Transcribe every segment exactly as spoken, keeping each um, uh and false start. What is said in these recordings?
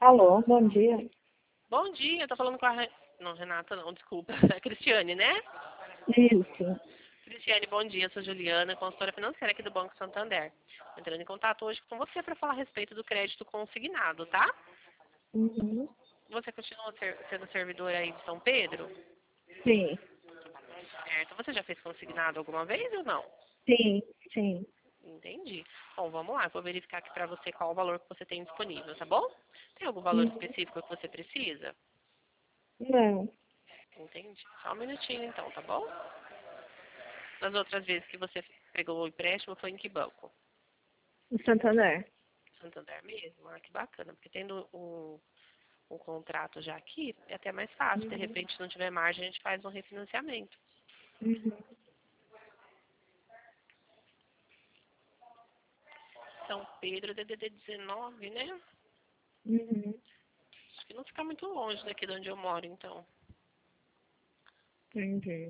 Alô, bom dia. Bom dia, eu tô falando com a... Re- Não, Renata não, desculpa. É Cristiane, né? Isso. Cristiane, bom dia. Eu sou Juliana, consultora financeira aqui do Banco Santander. Entrando em contato hoje com você para falar a respeito do crédito consignado, tá? Uhum. Você continua ser- sendo servidora aí de São Pedro? Sim, Certo. Você já fez consignado alguma vez ou não? sim, sim. Entendi. Bom, vamos lá. Vou verificar aqui para você qual o valor que você tem disponível, tá bom? Tem algum valor Uhum. específico que você precisa? Não, Entendi. Só um minutinho então, tá bom? Nas outras vezes que você pegou o empréstimo, foi em que banco? em Santander. Santander mesmo? Ah, que bacana. Porque tendo um, um contrato já aqui, é até mais fácil. De Uhum. repente, se não tiver margem, a gente faz um refinanciamento. Uhum. São Pedro, D D D dezenove, né? Uhum. Acho que não fica muito longe daqui de onde eu moro, então. Entendi.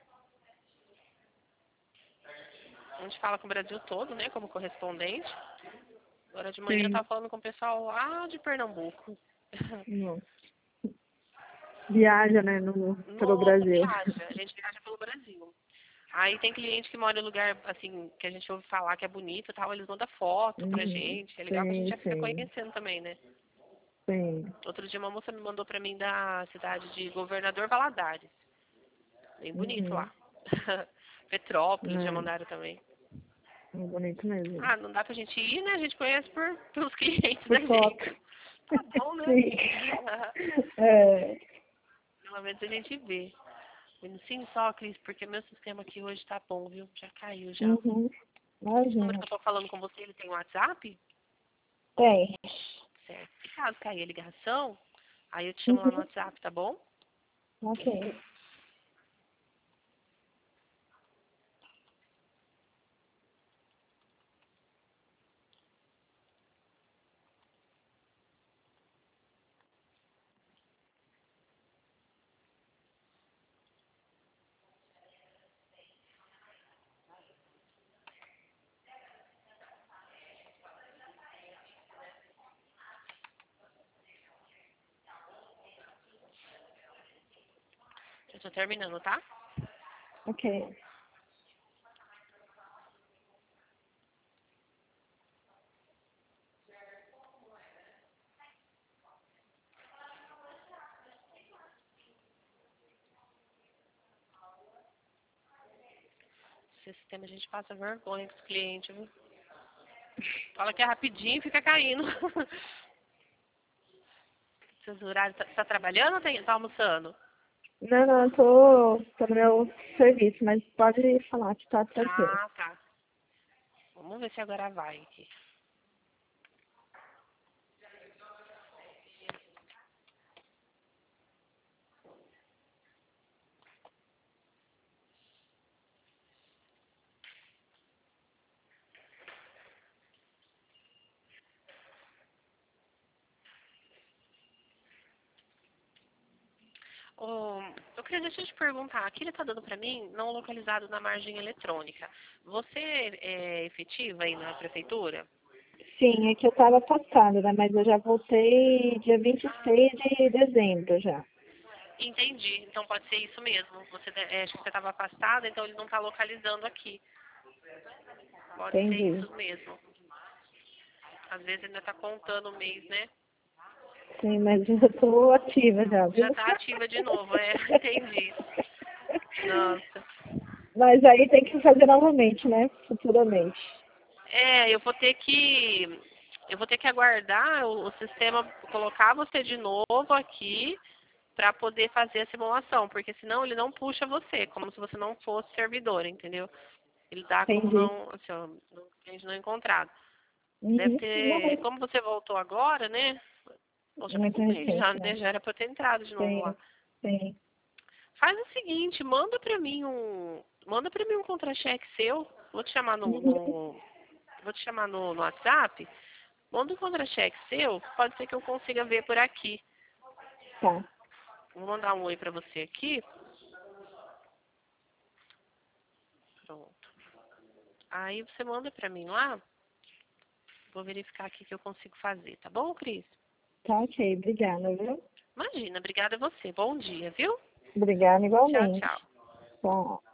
A gente fala com o Brasil todo, né? Como correspondente. Agora de manhã eu Sim. tava falando com o pessoal lá de Pernambuco. Nossa. Viaja, né, no, pelo Nossa, Brasil. viaja. A gente viaja pelo Brasil. Aí tem cliente que mora em lugar, assim, que a gente ouve falar que é bonito e tal, eles mandam foto pra Uhum. gente. É legal que a gente Sim, já fica sim, conhecendo também, né? sim. Outro dia uma moça me mandou pra mim da cidade de Governador Valadares. Bem bonito Uhum. lá. Petrópolis já É, mandaram também. é bonito mesmo. Ah, não dá pra gente ir, né? A gente conhece por, pelos clientes Por da foto. gente. Tá bom, né? Sim. É. Pelo menos a gente vê. Sim, só, Cris, porque meu sistema aqui hoje tá bom, viu? Já caiu já. Uhum. Esse número Imagina. que eu tô falando com você, ele tem WhatsApp? Tem. Certo. E caso cair a ligação, aí eu te chamo lá no Uhum. WhatsApp, tá bom? Ok. Eu tô terminando, tá? Ok. Esse sistema a gente passa vergonha com os clientes, viu? Fala que é rapidinho e fica caindo. Seus horários, tá, tá trabalhando ou tá, tá almoçando? Não, não, eu tô, tô no meu serviço, mas pode falar que tá tranquilo. Ah, tá. Vamos ver se agora vai aqui. Ô, eu queria deixa eu te perguntar, aqui ele tá dando pra mim não localizado na margem eletrônica. Você é efetiva aí na prefeitura? Sim, é que eu tava afastada, né? Mas eu já voltei dia vinte e seis de dezembro já. Entendi. Então pode ser isso mesmo. Você de- é, acho que você estava afastada, então ele não está localizando aqui. Pode ser Entendi. isso mesmo. Às vezes ainda está contando o mês, né? Sim, mas eu tô ativa já, Já viu? está ativa de novo, é. Entendi. Nossa. Mas aí tem que fazer novamente, né? Futuramente. É, eu vou ter que. Eu vou ter que aguardar o, o sistema colocar você de novo aqui para poder fazer a simulação, porque senão ele não puxa você, como se você não fosse servidor, entendeu? Ele dá como Entendi. não, assim, ó, não- cliente não encontrado. Deve Uhum. Não, ter, mas como você voltou agora, né? Bom, já faz muito um mês já, recente, né? né? Já era pra eu ter entrado de novo lá. Sim, sim. Faz o seguinte, manda pra mim um. Manda pra mim um contra-cheque seu. Vou te chamar no, Uhum. no- Vou te chamar no, no WhatsApp. Manda um contra-cheque seu. Pode ser que eu consiga ver por aqui. Tá. Vou mandar um oi pra você aqui. Pronto. Aí você manda pra mim lá. Vou verificar aqui que eu consigo fazer, tá bom, Cris? Tá ok, obrigada, viu? Imagina, obrigada a você. Bom dia, viu? Obrigada Tchau, igualmente. tchau. Tchau.